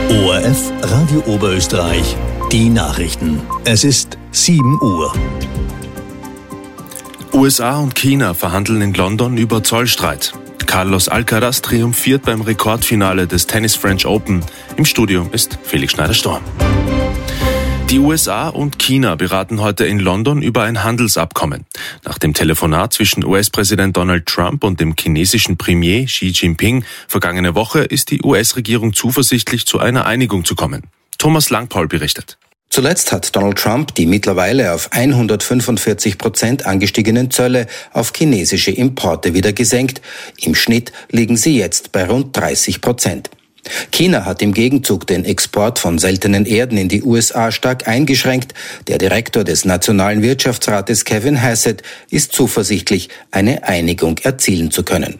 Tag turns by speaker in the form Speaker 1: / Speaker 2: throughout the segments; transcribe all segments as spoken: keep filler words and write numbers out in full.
Speaker 1: O R F Radio Oberösterreich, die Nachrichten. Es ist sieben Uhr.
Speaker 2: U S A und China verhandeln in London über Zollstreit. Carlos Alcaraz triumphiert beim Rekordfinale des Tennis French Open. Im Studio ist Felix Schneider-Storm. Die U S A und China beraten heute in London über ein Handelsabkommen. Nach dem Telefonat zwischen U S-Präsident Donald Trump und dem chinesischen Premier Xi Jinping vergangene Woche ist die U S-Regierung zuversichtlich, zu einer Einigung zu kommen. Thomas Langpaul berichtet.
Speaker 3: Zuletzt hat Donald Trump die mittlerweile auf hundertfünfundvierzig Prozent angestiegenen Zölle auf chinesische Importe wieder gesenkt. Im Schnitt liegen sie jetzt bei rund dreißig Prozent. China hat im Gegenzug den Export von seltenen Erden in die U S A stark eingeschränkt. Der Direktor des Nationalen Wirtschaftsrates Kevin Hassett ist zuversichtlich, eine Einigung erzielen zu können.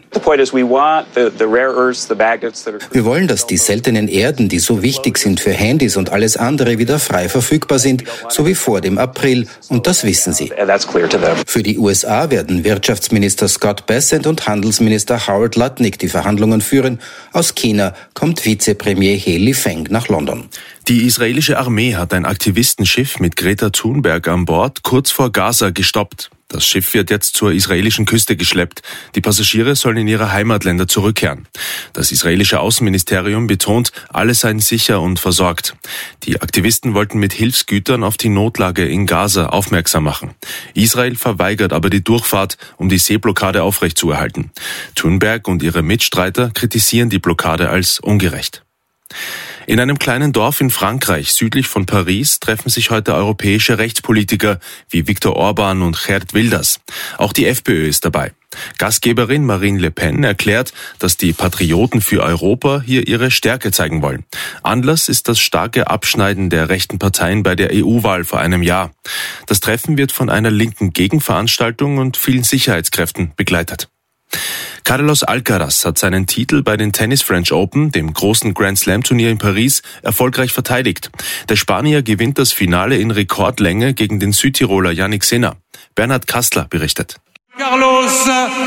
Speaker 3: Wir wollen, dass die seltenen Erden, die so wichtig sind für Handys und alles andere, wieder frei verfügbar sind, so wie vor dem April, und das wissen sie. Für die U S A werden Wirtschaftsminister Scott Bessent und Handelsminister Howard Lutnick die Verhandlungen führen. Aus China kommt Vizepremier He Lifeng nach London.
Speaker 2: Die israelische Armee hat ein Aktivistenschiff mit Greta Thunberg an Bord kurz vor Gaza gestoppt. Das Schiff wird jetzt zur israelischen Küste geschleppt. Die Passagiere sollen in ihre Heimatländer zurückkehren. Das israelische Außenministerium betont, alle seien sicher und versorgt. Die Aktivisten wollten mit Hilfsgütern auf die Notlage in Gaza aufmerksam machen. Israel verweigert aber die Durchfahrt, um die Seeblockade aufrechtzuerhalten. Thunberg und ihre Mitstreiter kritisieren die Blockade als ungerecht. In einem kleinen Dorf in Frankreich, südlich von Paris, treffen sich heute europäische Rechtspolitiker wie Viktor Orban und Geert Wilders. Auch die FPÖ ist dabei. Gastgeberin Marine Le Pen erklärt, dass die Patrioten für Europa hier ihre Stärke zeigen wollen. Anlass ist das starke Abschneiden der rechten Parteien bei der E U-Wahl vor einem Jahr. Das Treffen wird von einer linken Gegenveranstaltung und vielen Sicherheitskräften begleitet. Carlos Alcaraz hat seinen Titel bei den Tennis French Open, dem großen Grand Slam Turnier in Paris, erfolgreich verteidigt. Der Spanier gewinnt das Finale in Rekordlänge gegen den Südtiroler Jannik Sinner. Bernhard Kastler berichtet.
Speaker 4: Carlos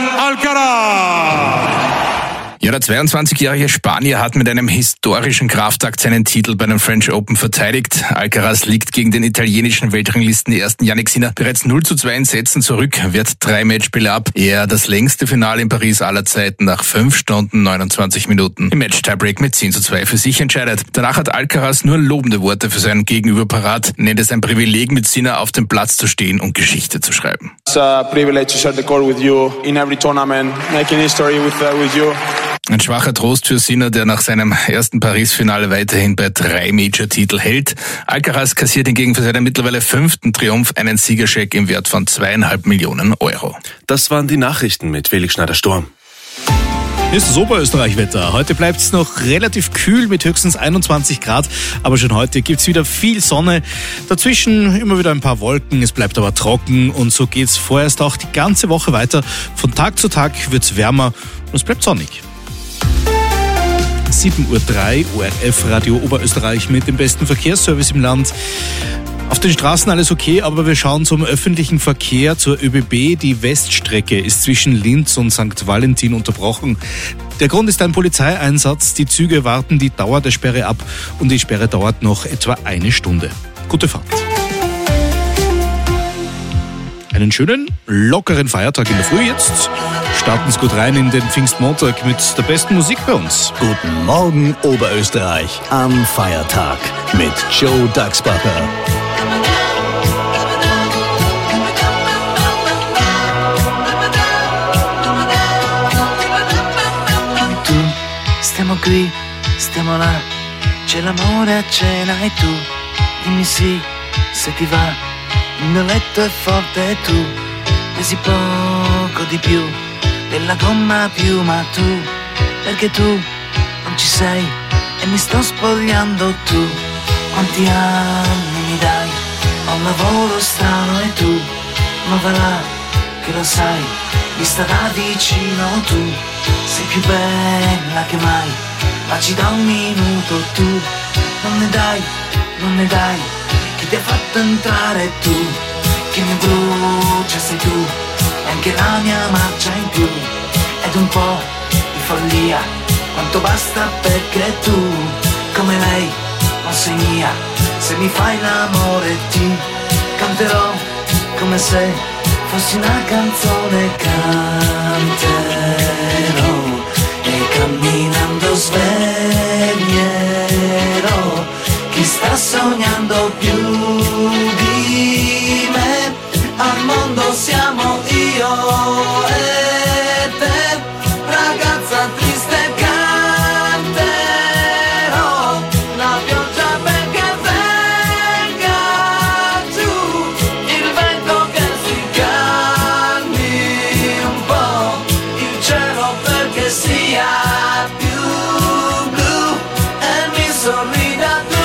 Speaker 4: Alcaraz!
Speaker 5: Ja, der zweiundzwanzigjährige Spanier hat mit einem historischen Kraftakt seinen Titel bei den French Open verteidigt. Alcaraz liegt gegen den italienischen Weltranglisten-Ersten Jannik Sinner bereits null zu zwei in Sätzen zurück, wehrt drei Matchspiele ab. Er das längste Finale in Paris aller Zeiten nach fünf Stunden neunundzwanzig Minuten im Match-Tiebreak mit zehn zu zwei für sich entscheidet. Danach hat Alcaraz nur lobende Worte für seinen Gegenüber parat, nennt es ein Privileg, mit Sinner auf dem Platz zu stehen und Geschichte zu schreiben.
Speaker 4: It's a privilege to share the court with you in every tournament, making history with, uh, with you.
Speaker 5: Ein schwacher Trost für Sinner, der nach seinem ersten Paris-Finale weiterhin bei drei Major-Titel hält. Alcaraz kassiert hingegen für seinen mittlerweile fünften Triumph einen Siegerscheck im Wert von zweieinhalb Millionen Euro.
Speaker 2: Das waren die Nachrichten mit Felix Schneider-Storm.
Speaker 6: Ist das Oberösterreich-Wetter. Heute bleibt es noch relativ kühl mit höchstens einundzwanzig Grad, aber schon heute gibt es wieder viel Sonne. Dazwischen immer wieder ein paar Wolken, es bleibt aber trocken und so geht es vorerst auch die ganze Woche weiter. Von Tag zu Tag wird es wärmer und es bleibt sonnig. sieben Uhr drei, O R F Radio Oberösterreich mit dem besten Verkehrsservice im Land. Auf den Straßen alles okay, aber wir schauen zum öffentlichen Verkehr, zur ÖBB. Die Weststrecke ist zwischen Linz und Sankt Valentin unterbrochen. Der Grund ist ein Polizeieinsatz. Die Züge warten die Dauer der Sperre ab und die Sperre dauert noch etwa eine Stunde. Gute Fahrt. Einen schönen, lockeren Feiertag in der Früh jetzt. Starten Sie gut rein in den Pfingstmontag mit der besten Musik bei uns.
Speaker 1: Guten Morgen Oberösterreich am Feiertag mit Joe Daxbacher.
Speaker 7: Tu, stiamo qui, stiamo là, c'è l'amore a cena e tu, dimmi sì, se ti va, il mio letto è forte e tu, pesi poco di più della gomma più, ma tu, perché tu non ci sei e mi sto spogliando tu, quanti anni mi dai, ho un lavoro strano e tu, ma va là che lo sai, vista da vicino tu, sei più bella che mai, ma ci da un minuto tu, non ne dai, non ne dai, chi ti ha fatto entrare tu, che mi brucia sei tu, e anche la mia marcia in più, ed un po' di follia, quanto basta perché tu come lei non sei mia. Se mi fai l'amore ti canterò come se fossi una canzone. Canterò e camminando sveglierò chi sta sognando più di me. Al mondo siamo io e te, ragazza triste canterò la pioggia perché venga giù, il vento che si calmi un po', il cielo perché sia più blu e mi sorrida tu.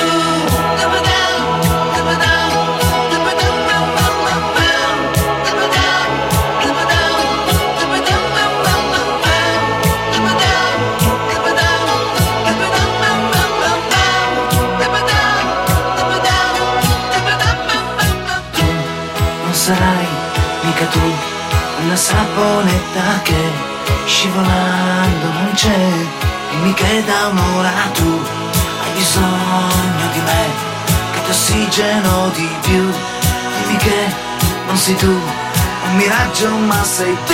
Speaker 7: Sarai mica tu una saponetta che scivolando non c'è, dimmi che da un'ora tu hai bisogno di me, che ti ossigeno di più, dimmi che non sei tu un miraggio ma sei tu.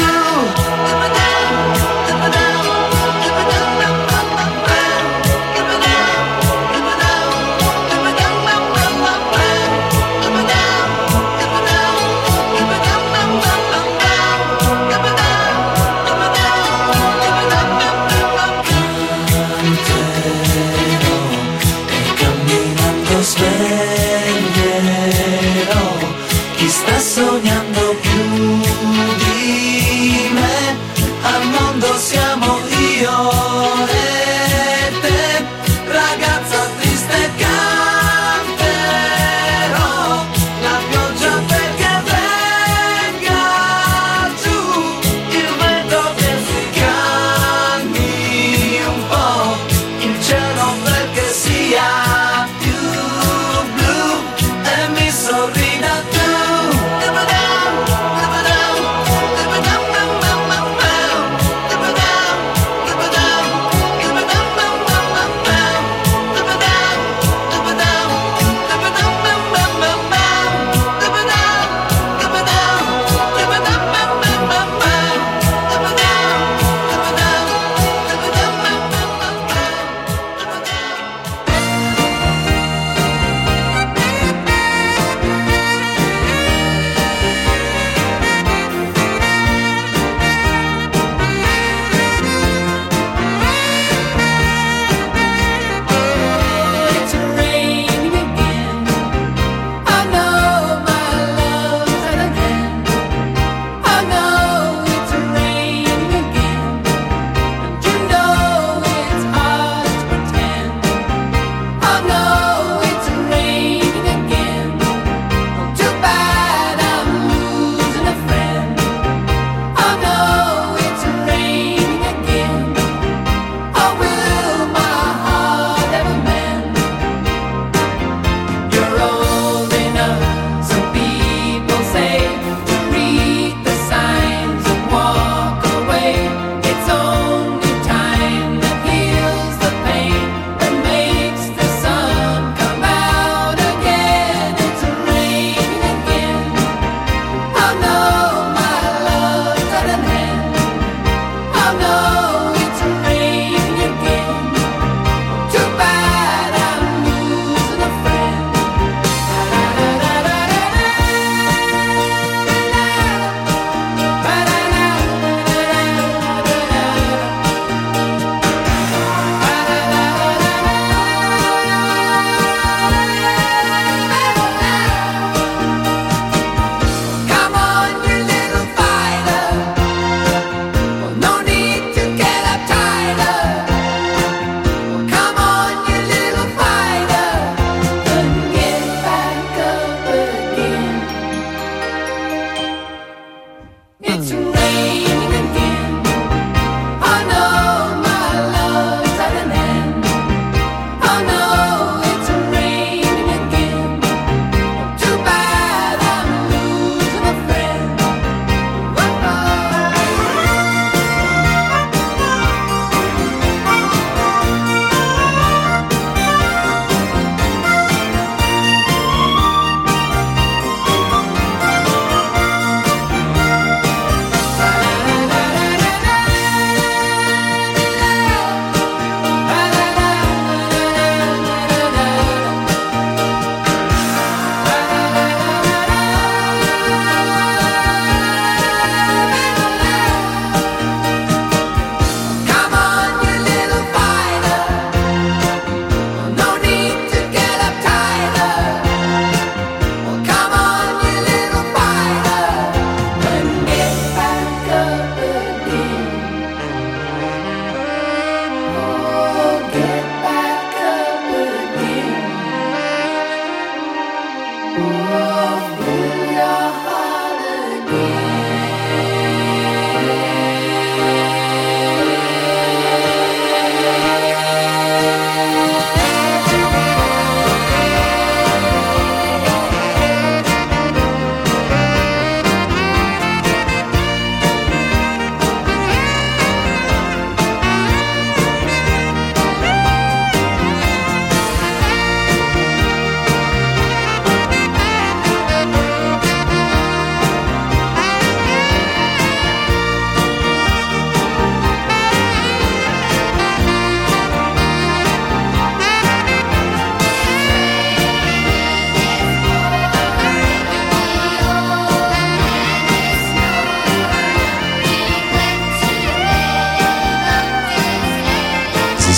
Speaker 7: Sognando più di me,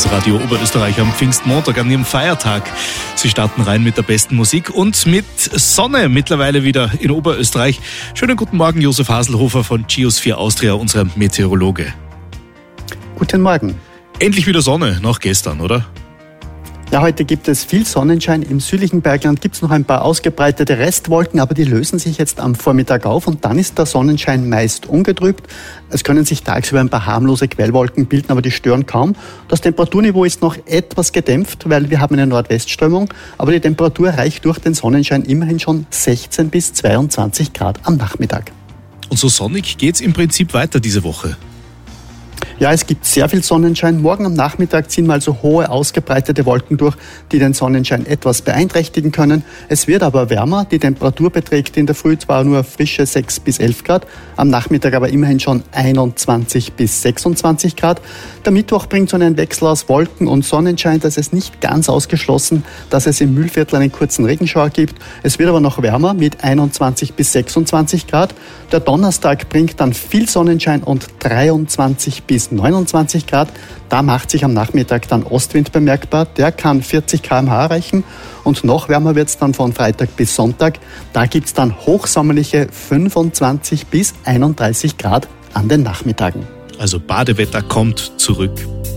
Speaker 6: das Radio Oberösterreich am Pfingstmontag, an ihrem Feiertag. Sie starten rein mit der besten Musik und mit Sonne mittlerweile wieder in Oberösterreich. Schönen guten Morgen, Josef Haselhofer von Geosphere Austria, unser Meteorologe.
Speaker 8: Guten Morgen.
Speaker 6: Endlich wieder Sonne, nach gestern, oder?
Speaker 8: Ja, heute gibt es viel Sonnenschein. Im südlichen Bergland gibt es noch ein paar ausgebreitete Restwolken, aber die lösen sich jetzt am Vormittag auf und dann ist der Sonnenschein meist ungetrübt. Es können sich tagsüber ein paar harmlose Quellwolken bilden, aber die stören kaum. Das Temperaturniveau ist noch etwas gedämpft, weil wir haben eine Nordwestströmung, aber die Temperatur reicht durch den Sonnenschein immerhin schon sechzehn bis zweiundzwanzig Grad am Nachmittag.
Speaker 6: Und so sonnig geht's im Prinzip weiter diese Woche.
Speaker 8: Ja, es gibt sehr viel Sonnenschein. Morgen am Nachmittag ziehen mal so hohe, ausgebreitete Wolken durch, die den Sonnenschein etwas beeinträchtigen können. Es wird aber wärmer. Die Temperatur beträgt in der Früh zwar nur frische sechs bis elf Grad, am Nachmittag aber immerhin schon einundzwanzig bis sechsundzwanzig Grad. Der Mittwoch bringt so einen Wechsel aus Wolken und Sonnenschein. Das ist nicht ganz ausgeschlossen, dass es im Mühlviertel einen kurzen Regenschauer gibt. Es wird aber noch wärmer mit einundzwanzig bis sechsundzwanzig Grad. Der Donnerstag bringt dann viel Sonnenschein und dreiundzwanzig bis neunundzwanzig Grad. Da macht sich am Nachmittag dann Ostwind bemerkbar. Der kann vierzig Kilometer pro Stunde erreichen. Und noch wärmer wird es dann von Freitag bis Sonntag. Da gibt es dann hochsommerliche fünfundzwanzig bis einunddreißig Grad an den Nachmittagen.
Speaker 6: Also Badewetter kommt zurück.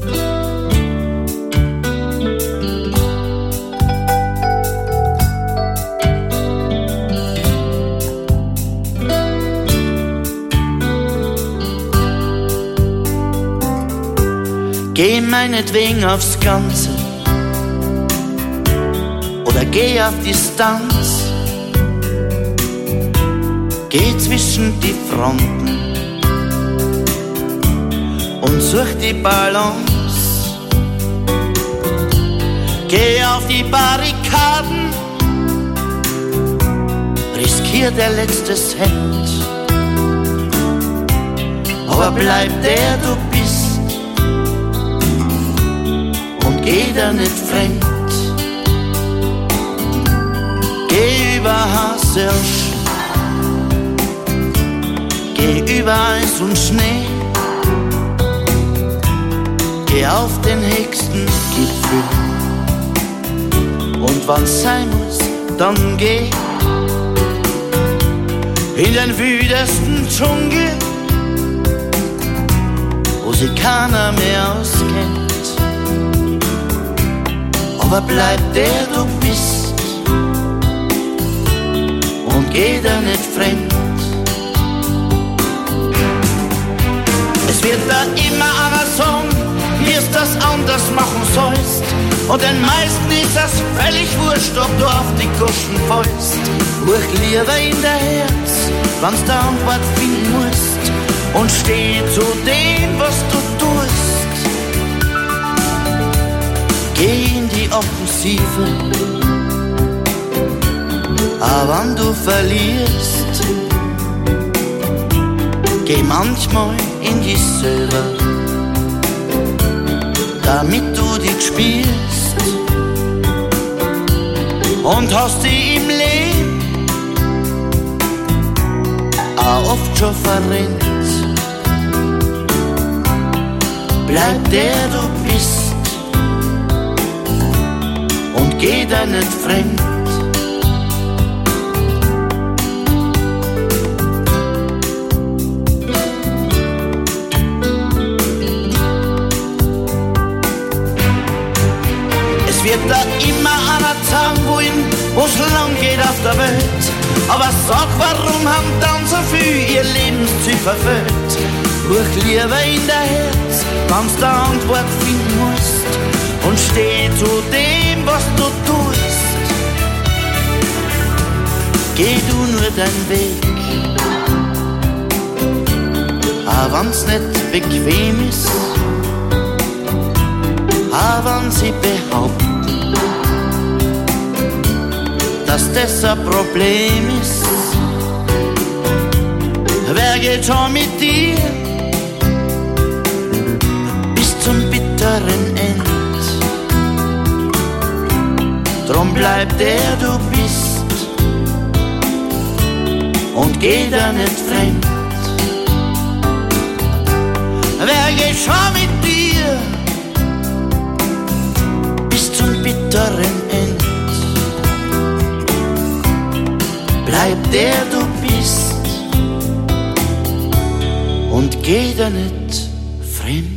Speaker 7: Geh meinetwegen aufs Ganze oder geh auf Distanz. Geh zwischen die Fronten und such die Balance. Geh auf die Barrikaden, riskier der letzte Cent, aber bleib der du bist. Geh da nicht fremd, geh über Haselsch, geh über Eis und Schnee, geh auf den höchsten Gipfel und wann's sein muss, dann geh in den wüdesten Dschungel, wo sich keiner mehr auskennt. Aber bleib der du bist und geh da nicht fremd. Es wird da immer einer sagen, wie es das anders machen sollst. Und den meisten ist das völlig wurscht, ob du auf die Goschen fällst. Ruhig lieber in der Herz, wann's der Antwort finden musst. Und steh zu dem, was du tust. Geh in die Offensive, aber wenn du verlierst, geh manchmal in dich selber, damit du dich spürst und hast dich im Leben auch oft schon verrennt. Bleib der du bist. Geh da nicht fremd. Es wird da immer einer sagen wollen, wo's lang geht auf der Welt. Aber sag, warum haben dann so viel ihr Lebensziel verfehlt? Ruhig lieber in der Herz, wann's der Antwort finden musst. Und steh zu dem, was du tust. Geh du nur deinen Weg, auch wenn's nicht bequem ist, auch wenn sie behaupten, dass das ein Problem ist. Wer geht schon mit dir bis zum bitteren Ende? Drum bleib der du bist und geh da nicht fremd. Wer geht schon mit dir anderen End. Bleib der du bist und geh da nicht fremd.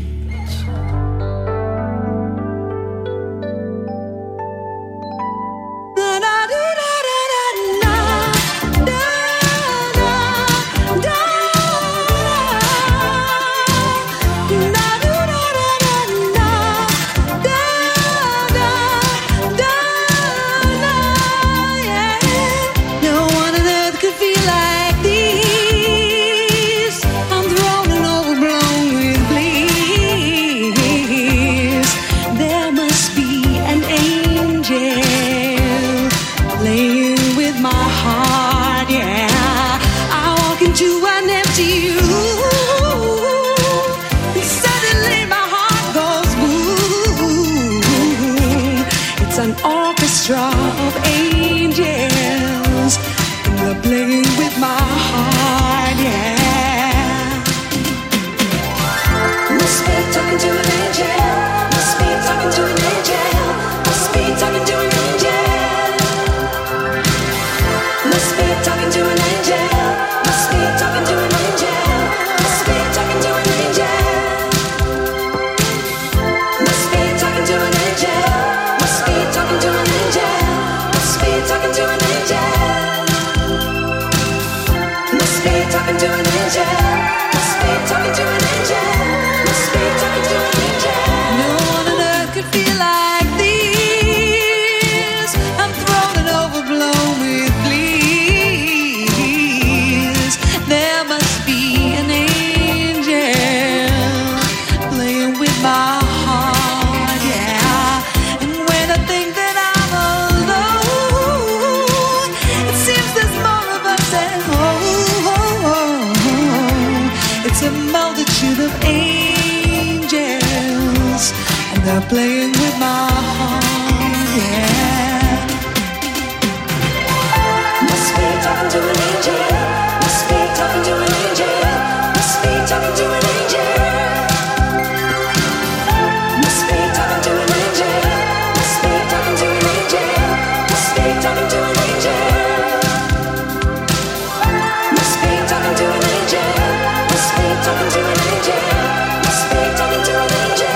Speaker 9: Playing with my heart, yeah. Must be talking to an angel. Must be talking to an angel. Must be talking to an angel. Must be talking to an angel. Must be talking to an angel. Must be talking to an angel. Must be talking to an angel. Must be talking to an angel. Must be talking to an angel.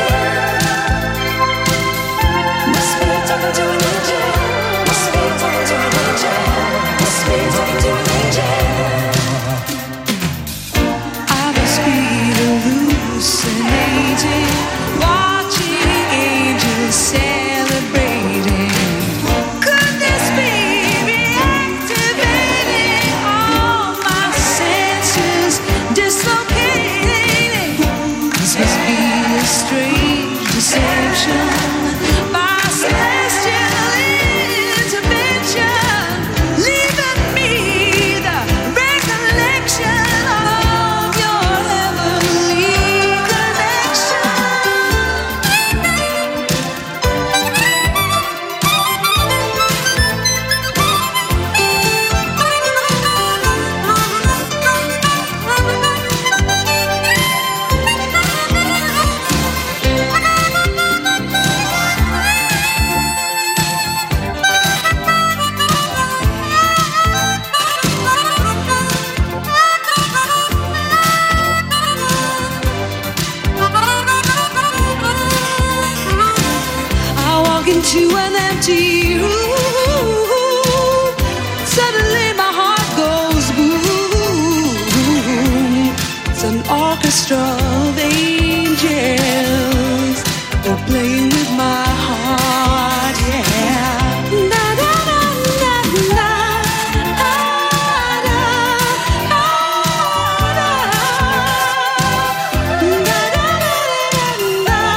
Speaker 9: Talking to an angel, must be talking to an angel, must be talking to an angel. I must be hallucinating, watching angels celebrating. Could this be reactivating all my senses, dislocating? This must be a strange deception. Into an empty room, suddenly my heart goes boom. It's an orchestra of angels, they're playing with my heart, yeah. Na, na, na, na, na. Ah, na, ah, na. Na, na, na, na, na.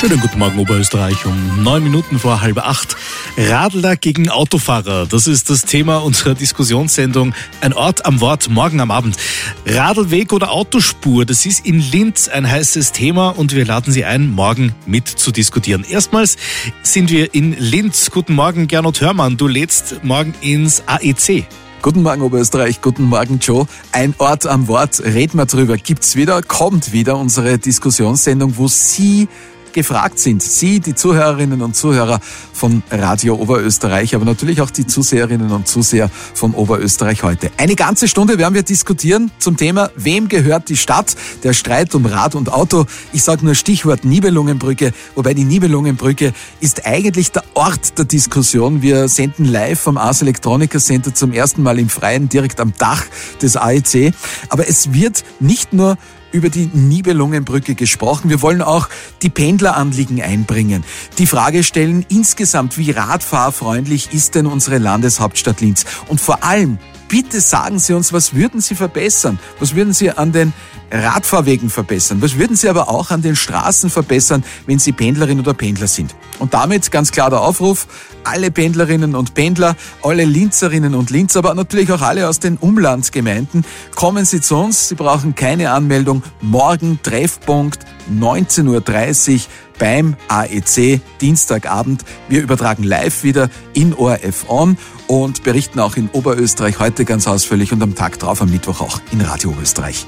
Speaker 6: Schönen guten Morgen Oberösterreich um neun Minuten vor halb acht. Radler gegen Autofahrer, das ist das Thema unserer Diskussionssendung Ein Ort am Wort morgen am Abend. Radlweg oder Autospur, das ist in Linz ein heißes Thema und wir laden Sie ein, morgen mit zu diskutieren. Erstmals sind wir in Linz. Guten Morgen Gernot Hörmann, du lädst morgen ins A E C.
Speaker 10: Guten Morgen Oberösterreich, guten Morgen Joe. Ein Ort am Wort, reden wir drüber. Gibt's wieder, kommt wieder unsere Diskussionssendung, wo Sie gefragt sind. Sie, die Zuhörerinnen und Zuhörer von Radio Oberösterreich, aber natürlich auch die Zuseherinnen und Zuseher von Oberösterreich heute. Eine ganze Stunde werden wir diskutieren zum Thema, wem gehört die Stadt? Der Streit um Rad und Auto. Ich sage nur Stichwort Nibelungenbrücke, wobei die Nibelungenbrücke ist eigentlich der Ort der Diskussion. Wir senden live vom Ars Electronica Center zum ersten Mal im Freien, direkt am Dach des A E C. Aber es wird nicht nur über die Nibelungenbrücke gesprochen. Wir wollen auch die Pendleranliegen einbringen. Die Frage stellen insgesamt, wie radfahrfreundlich ist denn unsere Landeshauptstadt Linz? Und vor allem, bitte sagen Sie uns, was würden Sie verbessern? Was würden Sie an den Radfahrwegen verbessern? Was würden Sie aber auch an den Straßen verbessern, wenn Sie Pendlerin oder Pendler sind? Und damit ganz klar der Aufruf, alle Pendlerinnen und Pendler, alle Linzerinnen und Linzer, aber natürlich auch alle aus den Umlandsgemeinden, kommen Sie zu uns. Sie brauchen keine Anmeldung. Morgen Treffpunkt neunzehn Uhr dreißig beim A E C, Dienstagabend. Wir übertragen live wieder in O R F On und berichten auch in Oberösterreich heute ganz ausführlich und am Tag drauf, am Mittwoch auch in Radio Oberösterreich.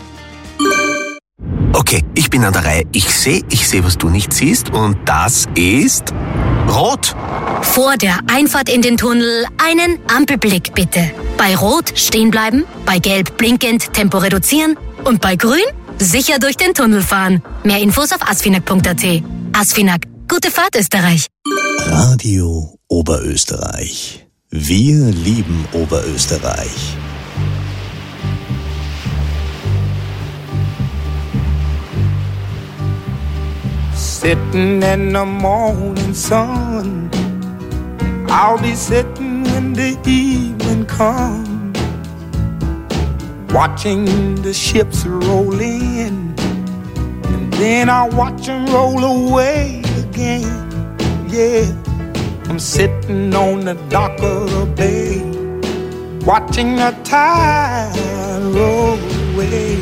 Speaker 1: Okay, ich bin an der Reihe. Ich sehe, ich sehe, was du nicht siehst und das ist rot.
Speaker 11: Vor der Einfahrt in den Tunnel einen Ampelblick bitte. Bei Rot stehen bleiben, bei Gelb blinkend Tempo reduzieren und bei Grün sicher durch den Tunnel fahren. Mehr Infos auf asfinag punkt a t. Asfinag, gute Fahrt Österreich.
Speaker 1: Radio Oberösterreich. Wir lieben Oberösterreich.
Speaker 12: Sitting in the morning sun, I'll be sitting when the evening comes, watching the ships roll in, and then I'll watch them roll away again. Yeah, I'm sitting on the dock of the bay, watching the tide roll away.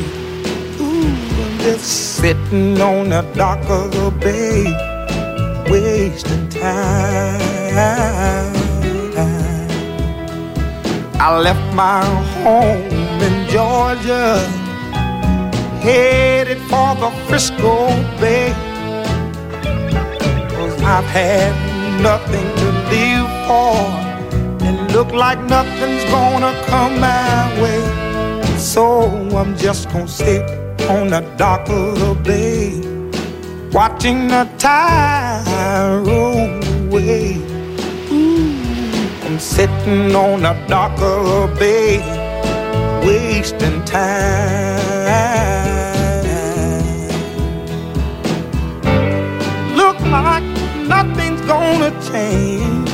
Speaker 12: Just sitting on the dock of the bay, wasting time. I left my home in Georgia, headed for the Frisco Bay, 'cause I've had nothing to live for, and look like nothing's gonna come my way. So I'm just gonna sit on the dock of the bay, watching the tide roll away. Ooh, I'm sitting on the dock of the bay, wasting time. Look like nothing's gonna change,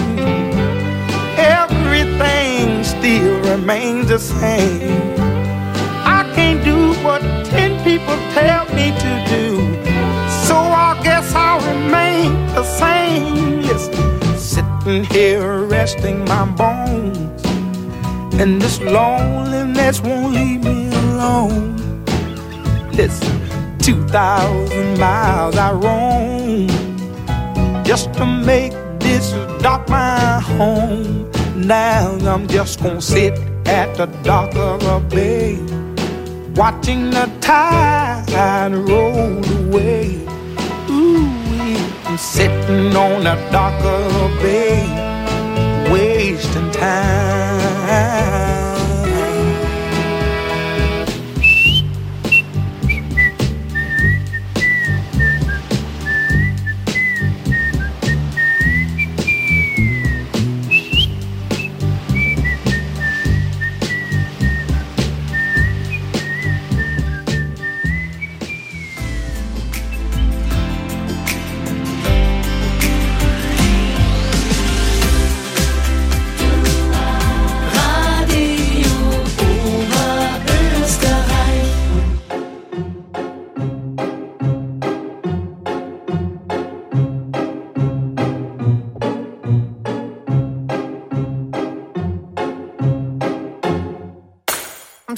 Speaker 12: everything still remains the same. I can't do what ten people tell me to do, so I guess I'll remain the same. Listen, sitting here resting my bones, and this loneliness won't leave me alone. Listen, two thousand miles I roam just to make this dock my home. Now I'm just gonna sit at the dock of the bay, watching the tide roll away. Ooh, I'm sitting on the dock of the bay, wasting time.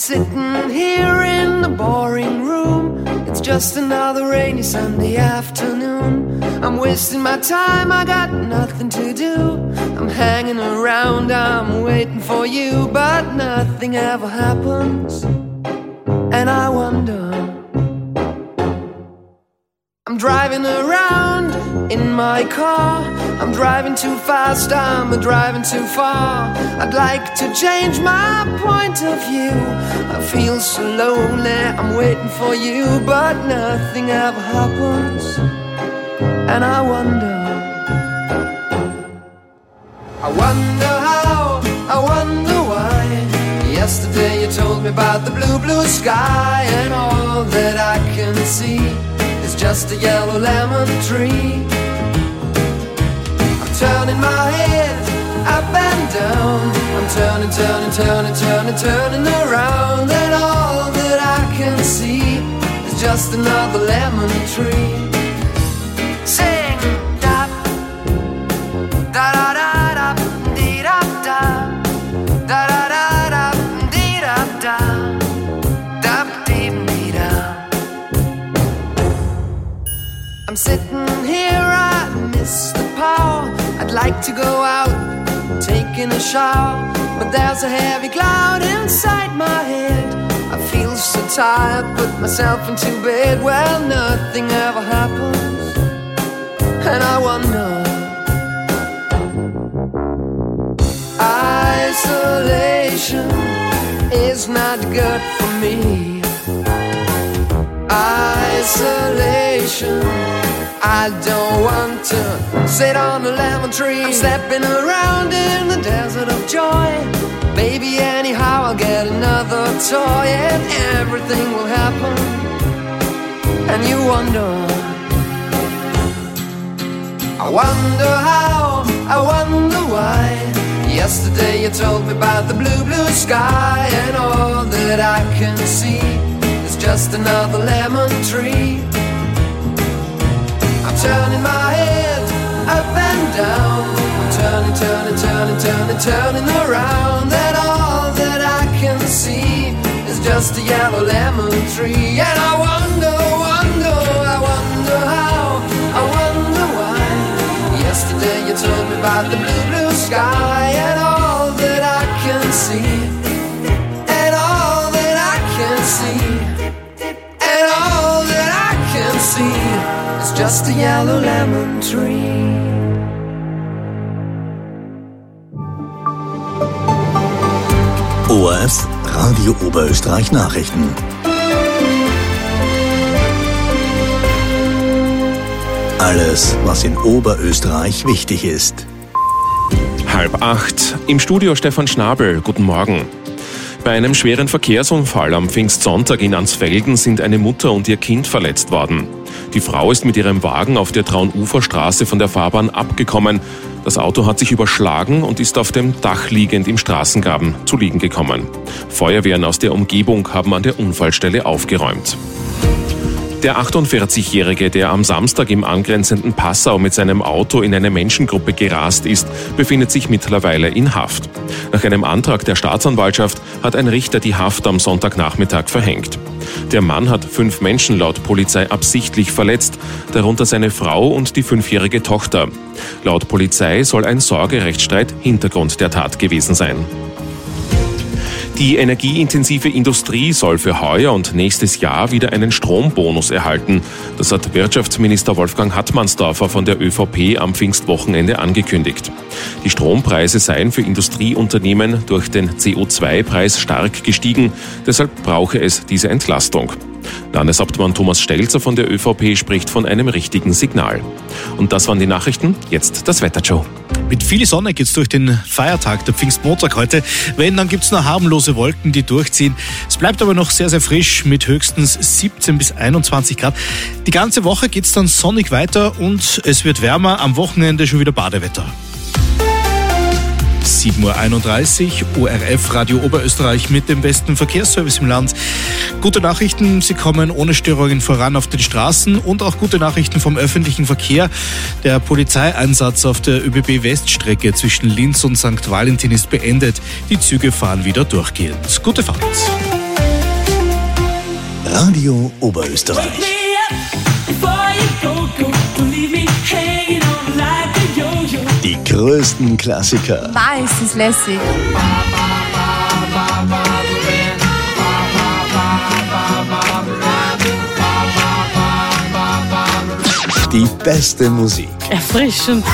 Speaker 13: sitting here in the boring room. It's just another rainy Sunday afternoon. I'm wasting my time, I got nothing to do. I'm hanging around, I'm waiting for you, but nothing ever happens. And I wonder, I'm driving around in my car. I'm driving too fast, I'm driving too far. I'd like to change my point of view. I feel so lonely, I'm waiting for you, but nothing ever happens. And I wonder, I wonder how, I wonder why. Yesterday you told me about the blue, blue sky, and all that I can see is just a yellow lemon tree. I'm turning my head up and down. I'm turning, turning, turning, turning, turning around, and all that I can see is just another lemon tree. Sing da da da da da dee da da da da da da dee da da da dee dee da. I'm sitting here, I miss the power. I'd like to go out, taking a shower, but there's a heavy cloud inside my head. I feel so tired, put myself into bed. Well, nothing ever happens, and I wonder, isolation is not good for me. Isolation, I don't want to sit on a lemon tree. I'm stepping around in the desert of joy. Baby, anyhow I'll get another toy, and everything will happen. And you wonder, I wonder how, I wonder why. Yesterday you told me about the blue, blue sky, and all that I can see is just another lemon tree. I'm turning my head up and down. I'm turning, turning, turning, turning, turning around, and all that I can see is just a yellow lemon tree. And I wonder, wonder, I wonder how, I wonder why. Yesterday you told me about the blue, blue sky, and all that I can see, and all that I can see, and all that I can see is just a yellow lemon tree.
Speaker 1: O R F Radio Oberösterreich Nachrichten. Alles, was in Oberösterreich wichtig ist.
Speaker 14: Halb acht. Im Studio Stefan Schnabel. Guten Morgen. Bei einem schweren Verkehrsunfall am Pfingstsonntag in Ansfelden sind eine Mutter und ihr Kind verletzt worden. Die Frau ist mit ihrem Wagen auf der Traunuferstraße von der Fahrbahn abgekommen. Das Auto hat sich überschlagen und ist auf dem Dach liegend im Straßengraben zu liegen gekommen. Feuerwehren aus der Umgebung haben an der Unfallstelle aufgeräumt. Der achtundvierzigjährige, der am Samstag im angrenzenden Passau mit seinem Auto in eine Menschengruppe gerast ist, befindet sich mittlerweile in Haft. Nach einem Antrag der Staatsanwaltschaft hat ein Richter die Haft am Sonntagnachmittag verhängt. Der Mann hat fünf Menschen laut Polizei absichtlich verletzt, darunter seine Frau und die fünfjährige Tochter. Laut Polizei soll ein Sorgerechtsstreit Hintergrund der Tat gewesen sein. Die energieintensive Industrie soll für heuer und nächstes Jahr wieder einen Strombonus erhalten. Das hat Wirtschaftsminister Wolfgang Hattmannsdorfer von der ÖVP am Pfingstwochenende angekündigt. Die Strompreise seien für Industrieunternehmen durch den C O zwei Preis stark gestiegen. Deshalb brauche es diese Entlastung. Landeshauptmann Thomas Stelzer von der ÖVP spricht von einem richtigen Signal. Und das waren die Nachrichten. Jetzt das Wetter, Joe.
Speaker 6: Mit viel Sonne geht's durch den Feiertag, der Pfingstmontag heute. Wenn, dann gibt's nur harmlose Wolken, die durchziehen. Es bleibt aber noch sehr, sehr frisch mit höchstens siebzehn bis einundzwanzig Grad. Die ganze Woche geht's dann sonnig weiter und es wird wärmer. Am Wochenende schon wieder Badewetter. sieben Uhr einunddreißig, O R F Radio Oberösterreich mit dem besten Verkehrsservice im Land. Gute Nachrichten, sie kommen ohne Störungen voran auf den Straßen und auch gute Nachrichten vom öffentlichen Verkehr. Der Polizeieinsatz auf der ÖBB-Weststrecke zwischen Linz und Sankt Valentin ist beendet. Die Züge fahren wieder durchgehend. Gute Fahrt.
Speaker 1: Radio Oberösterreich. Die größten Klassiker.
Speaker 15: War ist es lässig.
Speaker 1: Die beste Musik.
Speaker 15: Erfrischend.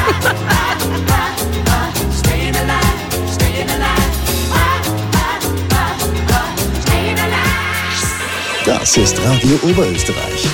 Speaker 1: Das ist Radio Oberösterreich.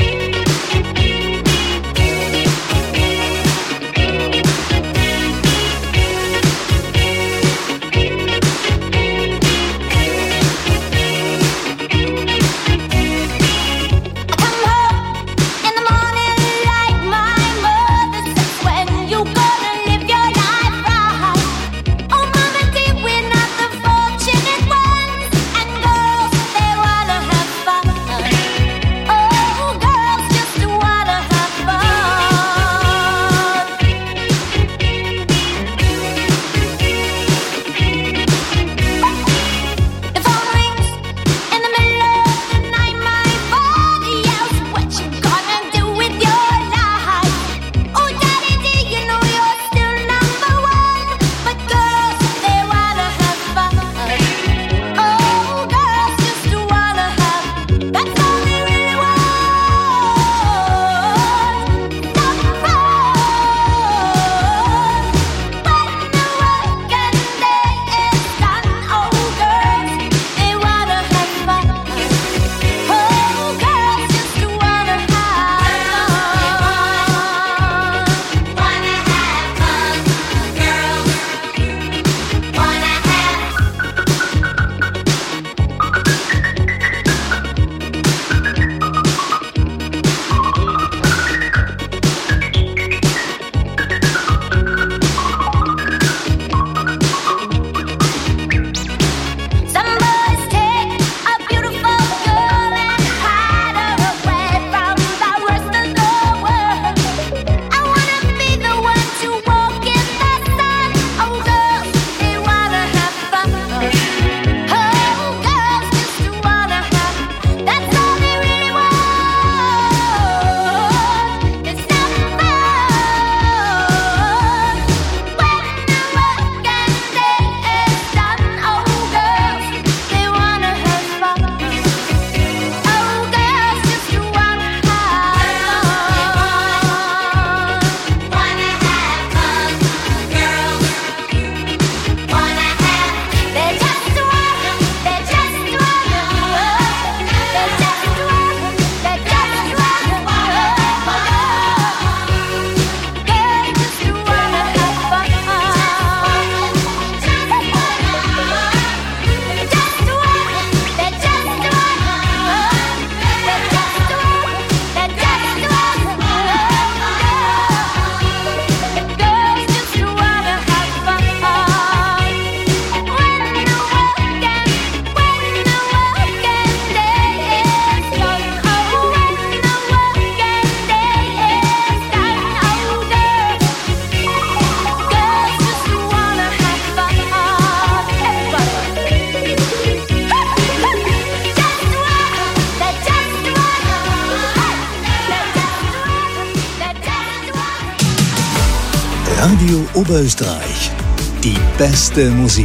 Speaker 1: Radio Oberösterreich. Die beste Musik.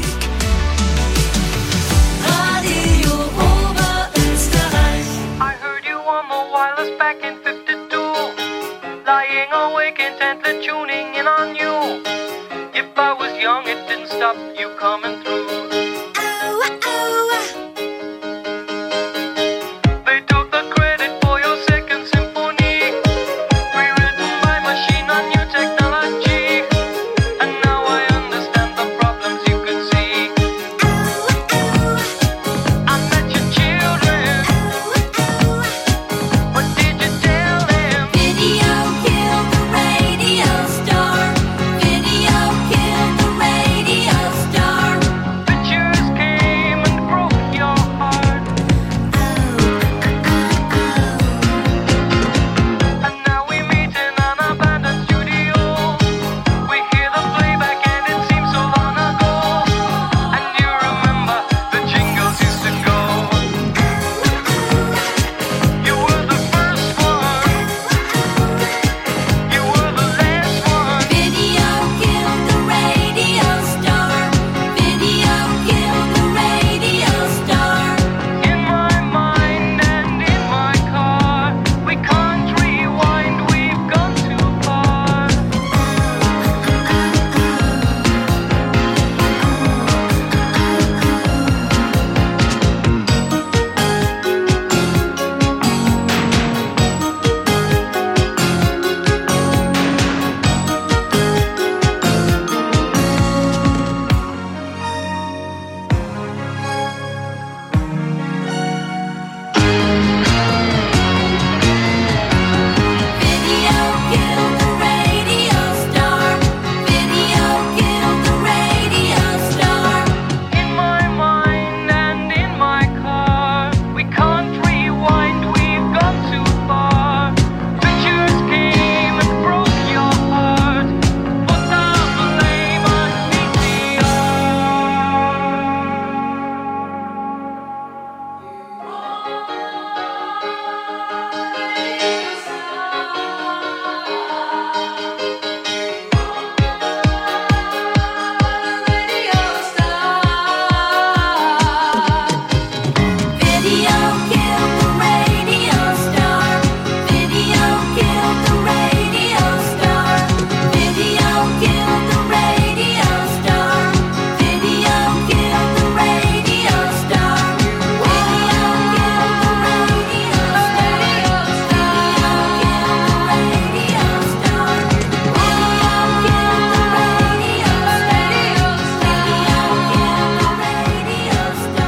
Speaker 9: Radio Oberösterreich. I heard you on the wireless back in fifty-two. Lying awake intently tuning in on you. If I was young, it didn't stop you coming through.
Speaker 13: Radio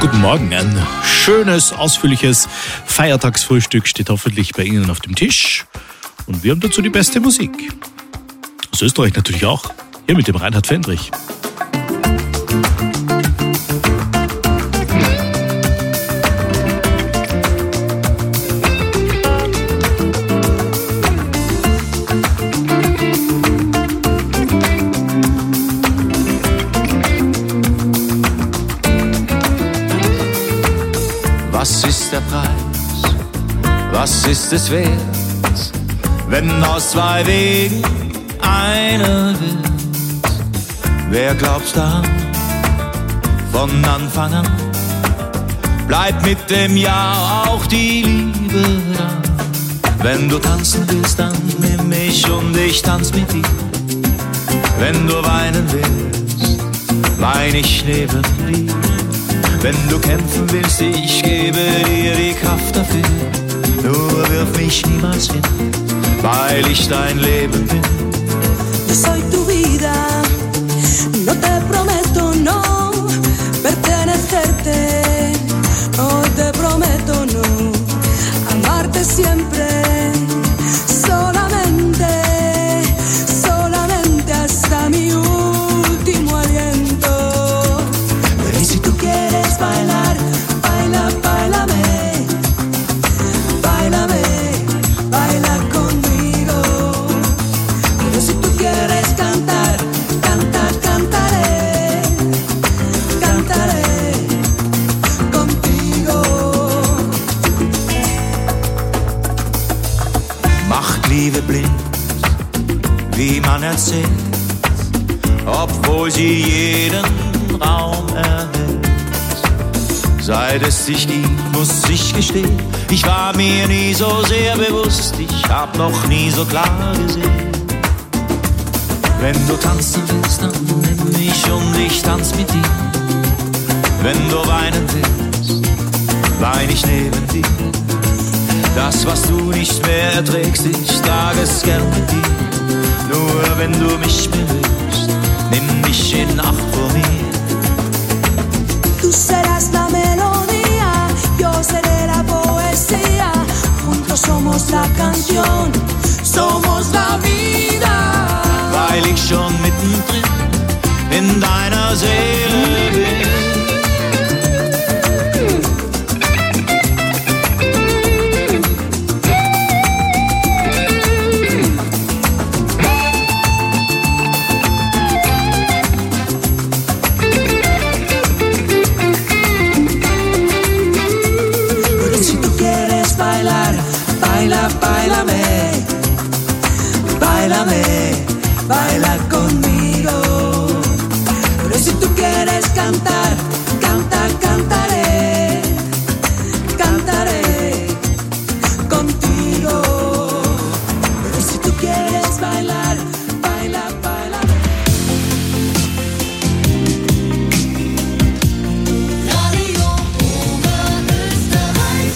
Speaker 6: Guten Morgen. Ein schönes, ausführliches Feiertagsfrühstück steht hoffentlich bei Ihnen auf dem Tisch. Und wir haben dazu die beste Musik. Aus Österreich natürlich auch. Hier mit dem Reinhard Fendrich.
Speaker 16: Was ist der Preis? Was ist es wert, wenn aus zwei Wegen einer wird? Wer glaubt's daran? Von Anfang an bleibt mit dem Jahr auch die Liebe da. Wenn du tanzen willst, dann nimm mich und ich tanz mit dir. Wenn du weinen willst, wein ich neben dir. Wenn du kämpfen willst, ich gebe dir die Kraft dafür. Nur wirf mich niemals hin, weil ich dein Leben bin.
Speaker 17: Yo soy tu vida, no te prometo no pertenecerte. Hoy te prometo no amarte siempre. Solamente, solamente hasta mi último aliento. Pero si tú quieres bailar, baila, bailame, bailame, baila conmigo. Pero si tú quieres cantar, canta, cantaré, cantaré contigo.
Speaker 16: Macht Liebe blind, wie man erzählt, obwohl sie jeden Raum erhält. Seit es dich gibt, muss ich gestehen, ich war mir nie so sehr bewusst, ich hab noch nie so klar gesehen. Wenn du tanzen willst, dann nimm mich und ich tanz mit dir. Wenn du weinen willst, wein ich neben dir. Das, was du nicht mehr erträgst, ich trage es gern mit dir. Nur wenn du mich berührst, nimm mich in Acht vor mir.
Speaker 17: Tú serás la melodía, yo seré la poesía. Juntos somos la canción, somos la vida.
Speaker 16: Weil ich schon mittendrin in deiner Seele bin.
Speaker 17: Pero si tú quieres bailar, baila, bailame, bailame, baila conmigo. Pero si tú quieres cantar, canta, cantaré, cantaré contigo. Pero si tú quieres bailar, baila, baila. Radio Oberösterreich.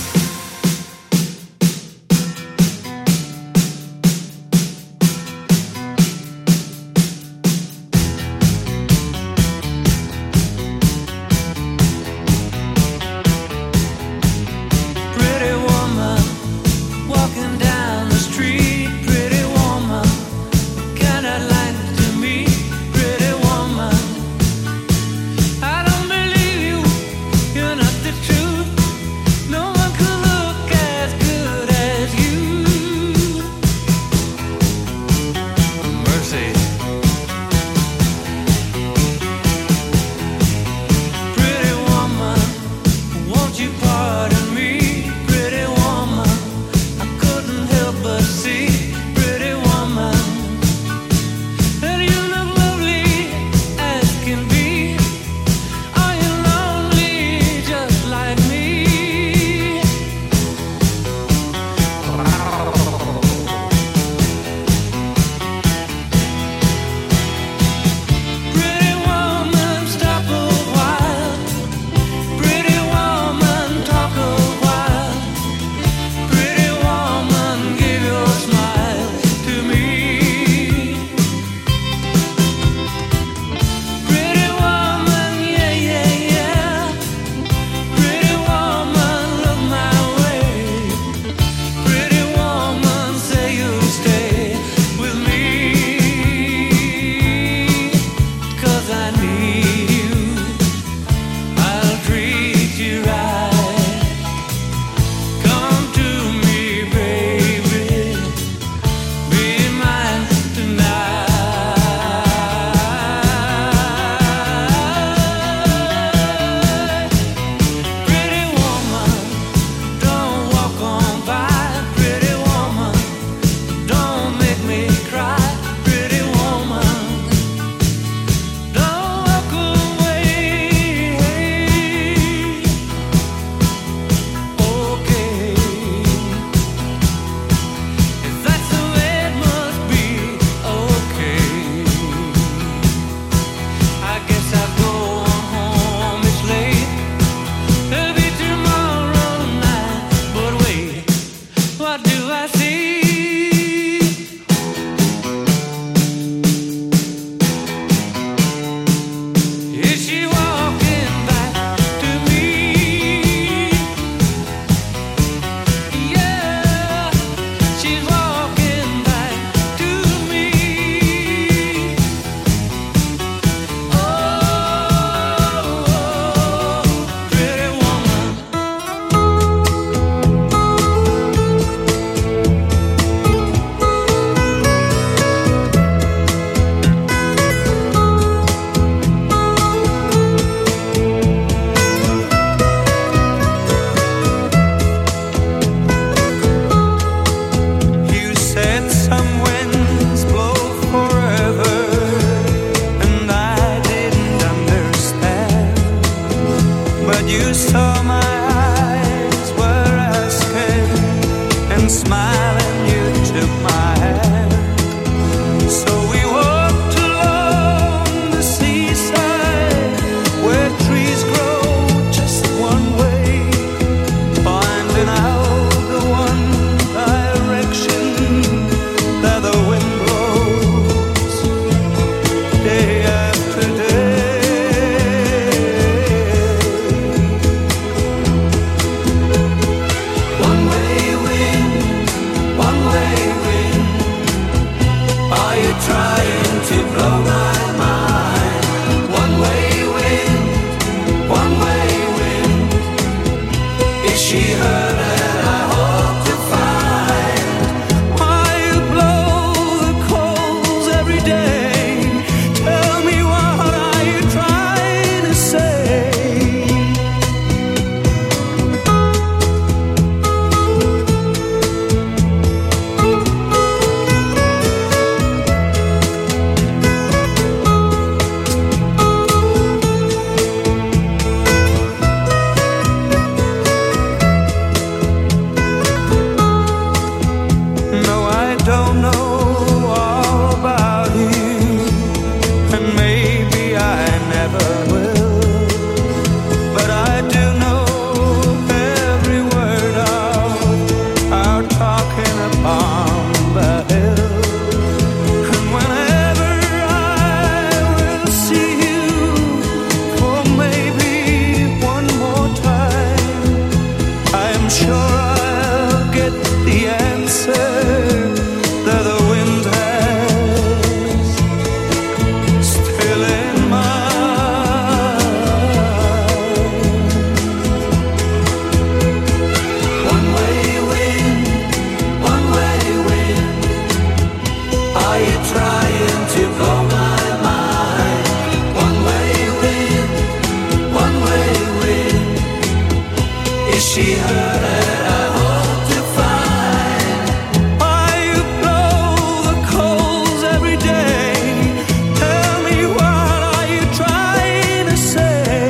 Speaker 13: Are you trying to blow my mind? One way wind, one way wind. Is she hurt that I hope to find? Why you blow the coals every day? Tell me what are you trying to say?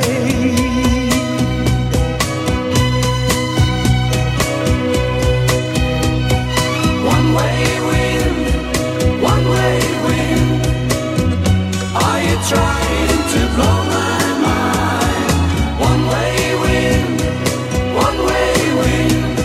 Speaker 13: One way wind, one way wind. Are you trying to blow my mind? One way wind, one way wind.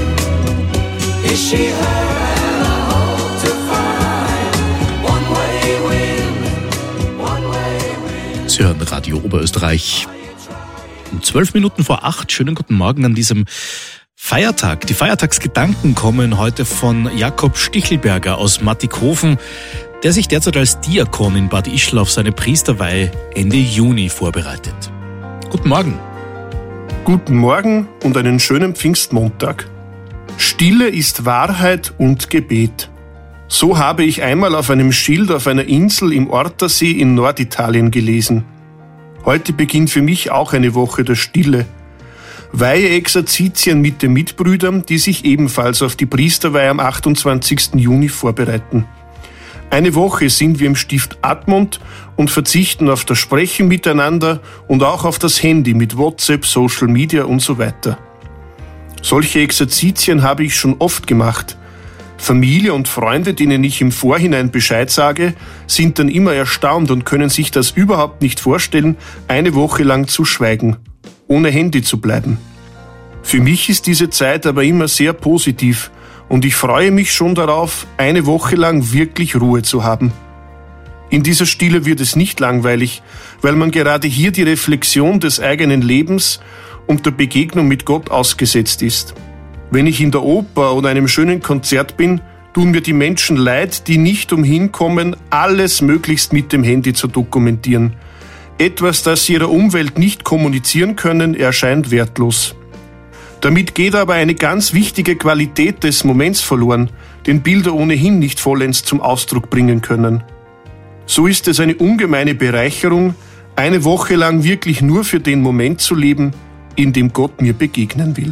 Speaker 13: Is she her and I hope to find? One way wind, one way wind.
Speaker 6: Sie hören Radio Oberösterreich. Um zwölf Minuten vor acht. Schönen guten Morgen an diesem Feiertag. Die Feiertagsgedanken kommen heute von Jakob Stichelberger aus Mattighofen, der sich derzeit als Diakon in Bad Ischl auf seine Priesterweihe Ende Juni vorbereitet. Guten Morgen.
Speaker 18: Guten Morgen und einen schönen Pfingstmontag. Stille ist Wahrheit und Gebet. So habe ich einmal auf einem Schild auf einer Insel im Ortersee in Norditalien gelesen. Heute beginnt für mich auch eine Woche der Stille. Weihe-Exerzitien mit den Mitbrüdern, die sich ebenfalls auf die Priesterweihe am achtundzwanzigsten Juni vorbereiten. Eine Woche sind wir im Stift Admont und verzichten auf das Sprechen miteinander und auch auf das Handy mit WhatsApp, Social Media und so weiter. Solche Exerzitien habe ich schon oft gemacht. Familie und Freunde, denen ich im Vorhinein Bescheid sage, sind dann immer erstaunt und können sich das überhaupt nicht vorstellen, eine Woche lang zu schweigen, ohne Handy zu bleiben. Für mich ist diese Zeit aber immer sehr positiv und ich freue mich schon darauf, eine Woche lang wirklich Ruhe zu haben. In dieser Stille wird es nicht langweilig, weil man gerade hier die Reflexion des eigenen Lebens und der Begegnung mit Gott ausgesetzt ist. Wenn ich in der Oper oder einem schönen Konzert bin, tun mir die Menschen leid, die nicht umhin kommen, alles möglichst mit dem Handy zu dokumentieren. Etwas, das sie ihrer Umwelt nicht kommunizieren können, erscheint wertlos. Damit geht aber eine ganz wichtige Qualität des Moments verloren, den Bilder ohnehin nicht vollends zum Ausdruck bringen können. So ist es eine ungemeine Bereicherung, eine Woche lang wirklich nur für den Moment zu leben, in dem Gott mir begegnen will.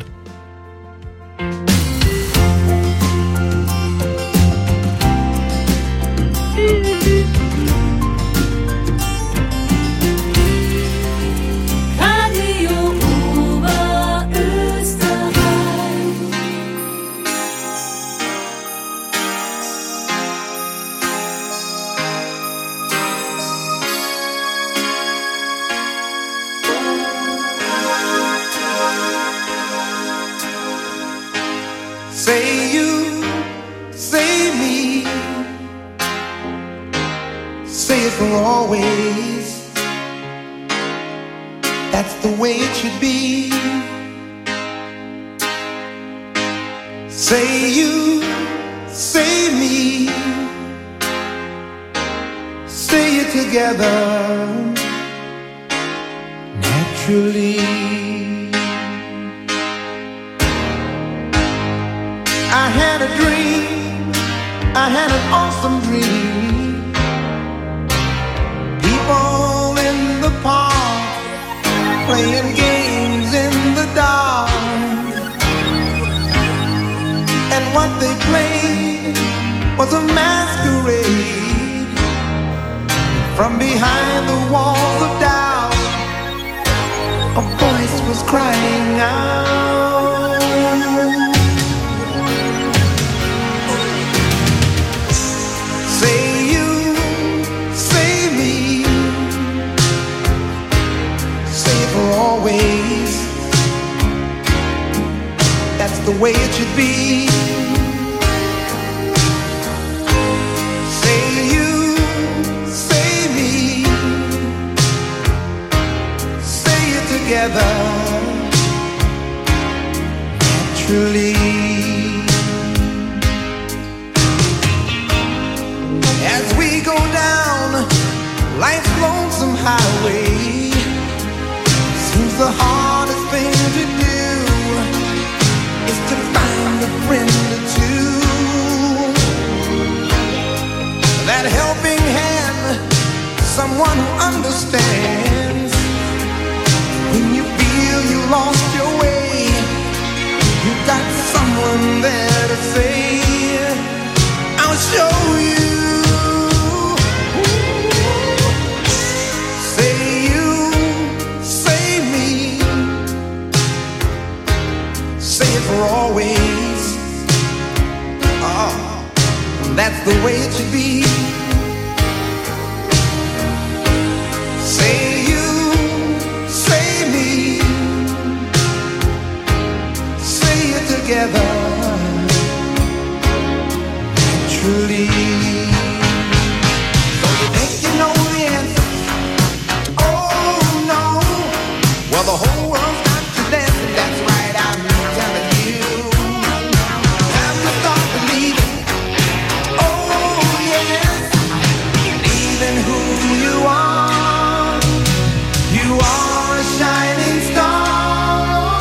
Speaker 13: Say you, say me, say it for always. That's the way it should be. Say you, say me, say it together naturally. I had a dream, I had an awesome dream. People in the park, playing games in the dark. And what they played was a masquerade. From behind the walls of doubt, a voice was crying out. Say you, say me, say it for always. That's the way it should be. Say you, say me, say it together naturally. As we go down life's lonesome highway, seems the hardest thing to do is to find a friend or two
Speaker 12: that helping hand, someone who understands. When you feel you lost your way, you got someone there to say, I'll show you. Say you, say me, say it for always. Oh, that's the way it should be. Say you, say me, say it together, naturally. So you think you know the answer? Oh no. Well, the whole world's got you dancing. That's right, I'm telling you. Time to start believing. Oh yes, believing who you are. You are a shining star.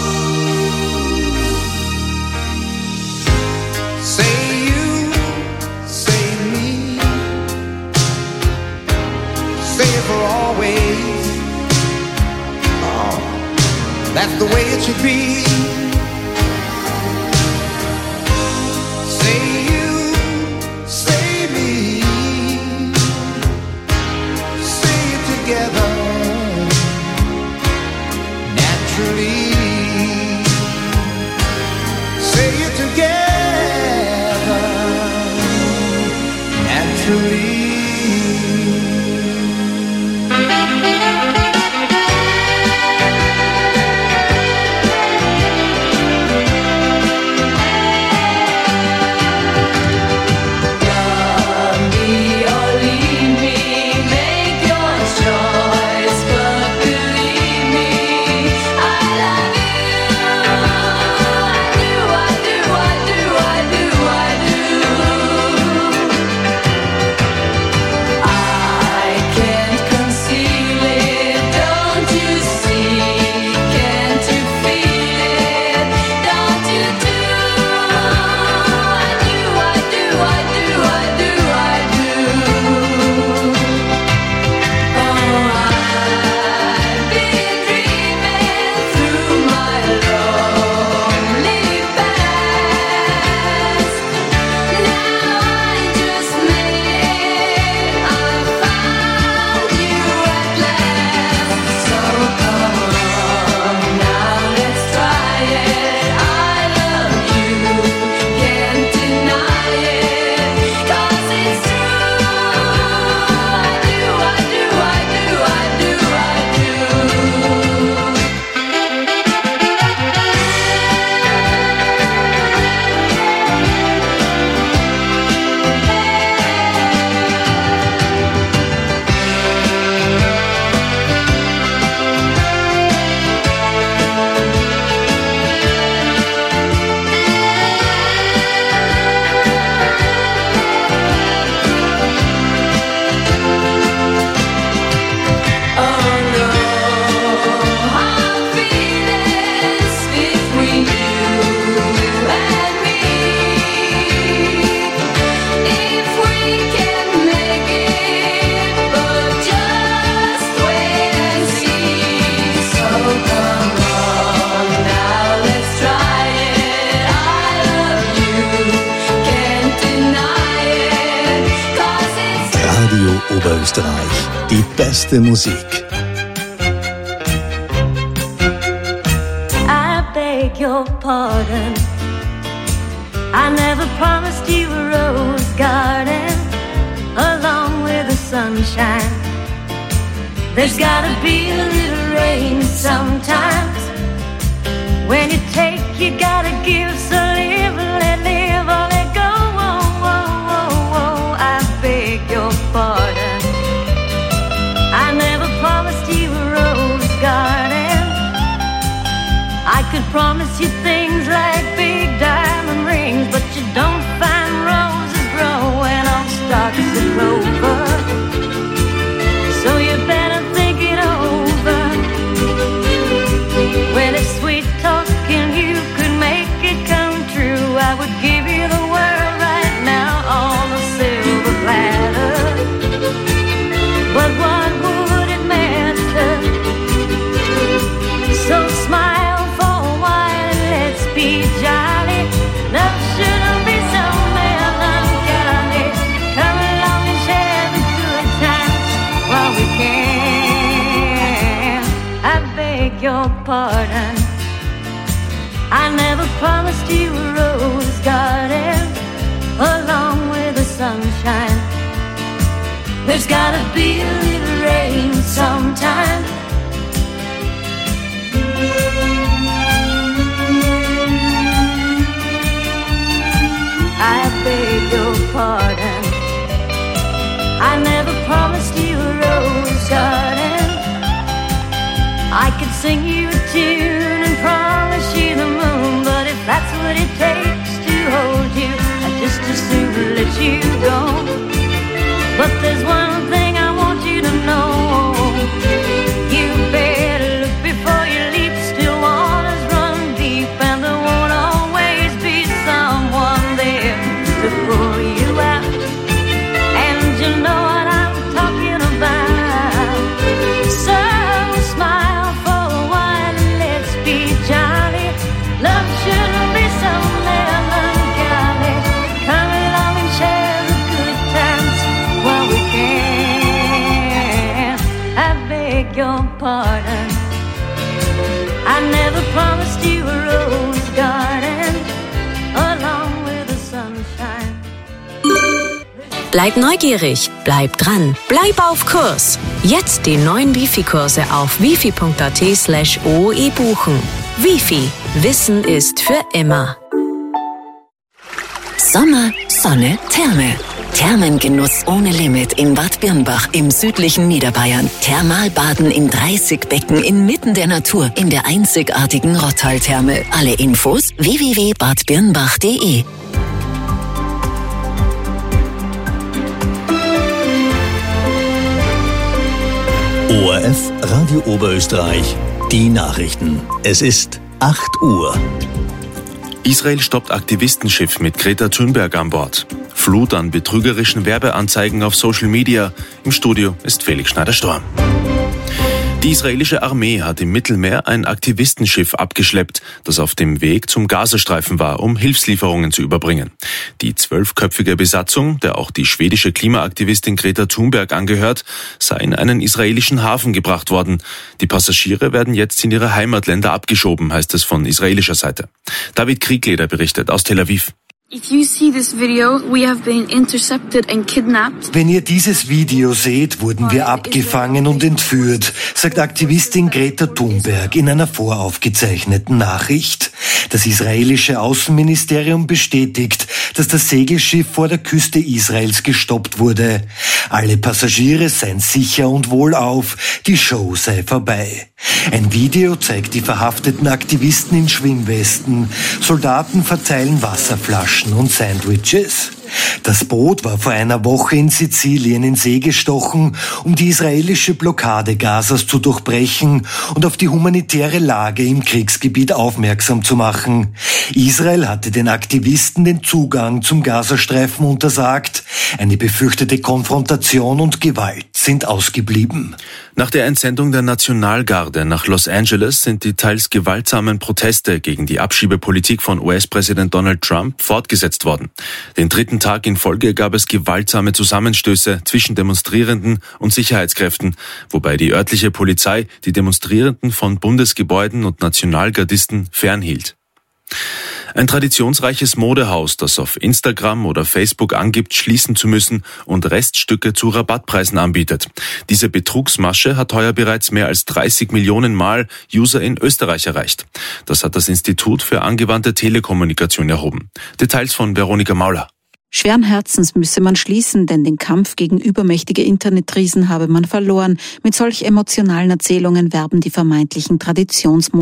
Speaker 12: Say you, say me, say it for always. Oh, that's the way it should be. Say you, say me, say it together, naturally. Say it together, naturally.
Speaker 19: Oberösterreich, die beste Musik.
Speaker 17: I beg your pardon. I never promised you a rose garden along with the sunshine. There's gotta be a little rain sometimes. When you take, you gotta give. So live, let live, or let go. Oh, oh, oh, oh. I beg your pardon. I never promised you a rose garden. I could promise you things like big diamond rings, but you don't find roses growing on stalks of clover. So you better think it over. Well, if sweet talking you could make it come true, I would give you the world right now on a silver platter. pardon. I never promised you a rose garden along with the sunshine. There's gotta be a little rain sometime. I beg your pardon. I never promised you a rose garden. I could sing you a tune and promise you the moon, but if that's what it takes to hold you, I'd just as soon let you go. But there's one thing I want you to know. You better look before you leap. Still waters run deep, and there won't always be someone there to pull you out. And you know what I'm talking about. So smile for a while and let's be jolly. Love shouldn't be so melancholy. Come along and share the good times while we can. I beg your pardon. I never promised you a rose garden along with the sunshine.
Speaker 20: Bleib neugierig, bleib dran, bleib auf Kurs. Jetzt die neuen Wifi-Kurse auf wifi.at slash oe buchen. Wifi, Wissen ist für immer.
Speaker 21: Sommer, Sonne, Therme. Thermengenuss ohne Limit in Bad Birnbach im südlichen Niederbayern. Thermalbaden in dreißig Becken inmitten der Natur in der einzigartigen Rottal-Therme. Alle Infos w w w punkt bad birnbach punkt de.
Speaker 19: O R F Radio Oberösterreich, die Nachrichten. Es ist acht Uhr.
Speaker 2: Israel stoppt Aktivistenschiff mit Greta Thunberg an Bord. Flut an betrügerischen Werbeanzeigen auf Social Media. Im Studio ist Felix Schneider-Storm. Die israelische Armee hat im Mittelmeer ein Aktivistenschiff abgeschleppt, das auf dem Weg zum Gazastreifen war, um Hilfslieferungen zu überbringen. Die zwölfköpfige Besatzung, der auch die schwedische Klimaaktivistin Greta Thunberg angehört, sei in einen israelischen Hafen gebracht worden. Die Passagiere werden jetzt in ihre Heimatländer abgeschoben, heißt es von israelischer Seite. David Kriegleder berichtet aus Tel Aviv.
Speaker 22: If you see this video, we have been intercepted and kidnapped.
Speaker 23: Wenn ihr dieses Video seht, wurden wir abgefangen und entführt, sagt Aktivistin Greta Thunberg in einer voraufgezeichneten Nachricht. Das israelische Außenministerium bestätigt, dass das Segelschiff vor der Küste Israels gestoppt wurde. Alle Passagiere seien sicher und wohlauf, die Show sei vorbei. Ein Video zeigt die verhafteten Aktivisten in Schwimmwesten. Soldaten verteilen Wasserflaschen und Sandwiches. Das Boot war vor einer Woche in Sizilien in See gestochen, um die israelische Blockade Gazas zu durchbrechen und auf die humanitäre Lage im Kriegsgebiet aufmerksam zu machen. Israel hatte den Aktivisten den Zugang zum Gazastreifen untersagt. Eine befürchtete Konfrontation und Gewalt sind ausgeblieben.
Speaker 2: Nach der Entsendung der Nationalgarde nach Los Angeles sind die teils gewaltsamen Proteste gegen die Abschiebepolitik von U S-Präsident Donald Trump fortgesetzt worden. Den dritten Tag in Folge gab es gewaltsame Zusammenstöße zwischen Demonstrierenden und Sicherheitskräften, wobei die örtliche Polizei die Demonstrierenden von Bundesgebäuden und Nationalgardisten fernhielt. Ein traditionsreiches Modehaus, das auf Instagram oder Facebook angibt, schließen zu müssen und Reststücke zu Rabattpreisen anbietet. Diese Betrugsmasche hat heuer bereits mehr als dreißig Millionen Mal User in Österreich erreicht. Das hat das Institut für angewandte Telekommunikation erhoben. Details von Veronika Mauler.
Speaker 24: Schweren Herzens müsse man schließen, denn den Kampf gegen übermächtige Internetriesen habe man verloren. Mit solch emotionalen Erzählungen werben die vermeintlichen Traditionsmodelle